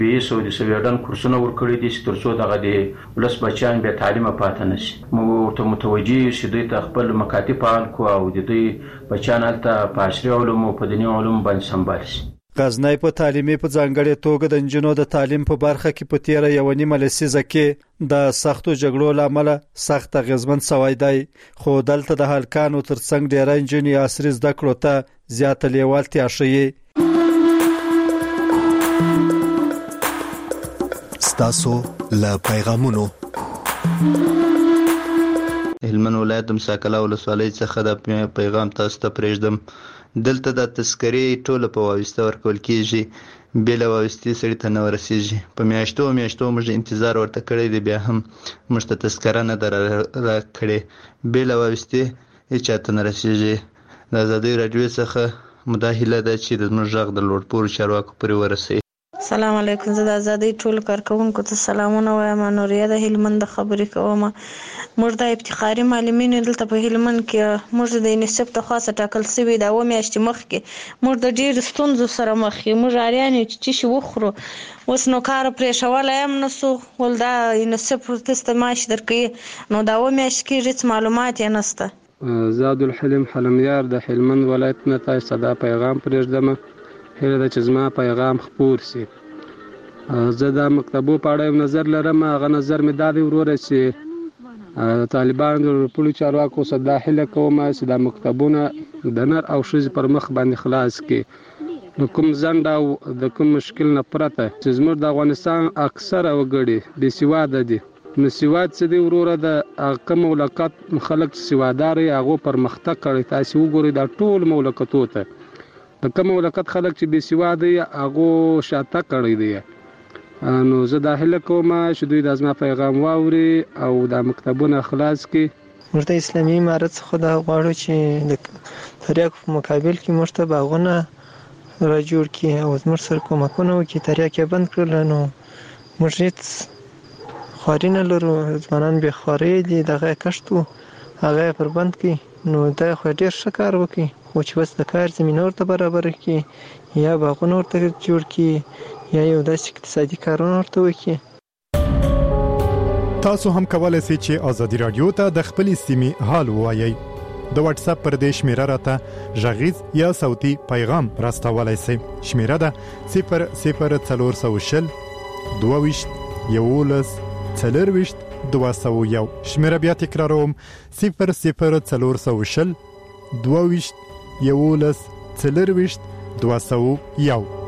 سعودي سویډن کورسونه ورکړي دي چې ترڅو دغه د ولس بچیان بې تعلیمه پاتې نه شي. موږ ورته متوجه یو چې دوی ته خپل مکاتب فعال کړو او د دوی بچیان هلته په عصري علومو او په دیني علومو باندې سمبال شي. غزنی په تعلیمي په ځانګړې توګه د نجونو د تعلیم په برخه کې په تیره یوه نیمه لسیزه کې د سختو جګړو له امله سخت اغېزمن سوی دی، خو دلته د هلکانو ترڅنګ ډېری نجونې عصري زده کړو ته زیاته لیوالتیا ښیي. ستاسو له پیغامونو. هلمند ولایت د مساکله ولسوالۍ څخه د پیغام تاسو ته پرېږدم. دلته د تذکرې ټوله په واسطه ورکول کېږي، بې له واسطې سړي ته نه ورسېږي. په میاشتو موږ انتظار ورته کړی دی، بیا هم موږ ته تذکره نه ده راکړې. بې له واسطې هېچا ته نه رسېږي. د ازادۍ راډیو څخه مو دا هیله ده چې زموږ غږ د لوړپوړو چارواکو پورې ورسوي. السلام علیکم. زه د ازادۍ ټولو کارکوونکو ته سلامونه وایم. نوریه د هلمند خبرې کوم. موږ د افتخاري معلمینو دلته په هلمند کې موږ د یونیسف ته خاصه ټاکل شوي د 2 میاشتې مخکې موږ د ډېرو ستونزو سره مخ یو. موږ اریان یو چې شي وخورو، اوس نو کار پرېښولی هم نسو. ول دا یونیسف تاسو معاش درکوي، نو د 2 میاشتې کې هېڅ معلومات یې نشته. زه عبدالحلیم حلمیار د هلمند ولایت نه تاسو ته دا پیغام پرېږدم. هیله ده چې زما پیغام خپور سي. زه د مکتبو په اړه یو نظر لرم. هغه نظر مې دا دی وروره چې طالبان د لوړپوړو چارواکو څخه دا هیله کوم چې دا مکتبونه د نر او ښځې پر مخ باندې خلاص کړي. د کوم ځنډ او د کوم مشکل نه پرته چې زموږ د افغانستان اکثره وګړي بې سواده دي. نو سواد څه دی وروره؟ د کوم مملکت خلک سوادار هغو پرمختګ کړی. تاسې وګورئ دا ټول مملکتو ته د کوم مملکت خلک چې بې سواده دي هغو شاته کړی دی. نو زه دا هیله کوم چې دوی د زما پیغام واوري او دا مکتبونه خلاص کړي. موږ د اسلامي امارت څخه دا غواړو چې د تریاکو په مقابل کې موږ ته باغونه را جوړ کړي او زموږ سره کومکونه وکړي. تریاک یې بند کړل، نو موږ هېڅ خواري نه لرو. ځوانان بې خوارۍ دي، دغه کښت و هغه یې پر بند کړي. نو دا خو ډېر ښه کار وکړي، خو چې بس د کار زمینه ورته برابره کړي، یا باغونه ورته جوړ کړي، یا یو داسې اقتصادي کارونه ورته وکړي. تاسو هم کولای شئ چې ازادي رادیو ته د خپلې سیمې حال ووایئ. د واتس اپ پر دې شمیره راته غږیز یا صوتي پیغام راستولای شئ. شمیره ده 00420 22 11 40 201. شمیره بیا تکراروم 00420 22 11 40 201.